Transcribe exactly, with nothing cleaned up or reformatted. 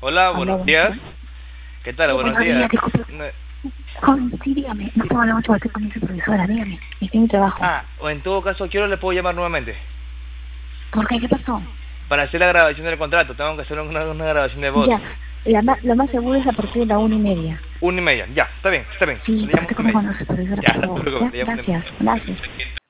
Hola, Hola, buenos buenos días. días. ¿Qué tal? Sí, Buenos buenos días. días, disculpe. No- Joven, sí, dígame. No puedo hablar mucho porque estoy con mi supervisora, dígame. Estoy en mi trabajo. Ah, o en todo caso, quiero le puedo llamar nuevamente ¿Por qué? ¿Qué pasó? para hacer la grabación del contrato. Tengo que hacer una, una grabación de voz. Ya, la ma- lo más seguro es a partir de la una y media. Una y media. Ya, está bien, está bien. Sí, Le porque llamo estoy una y como con media. la supervisora, Ya, por no te favor. preocupes, Ya, le llamo una y gracias, media. gracias.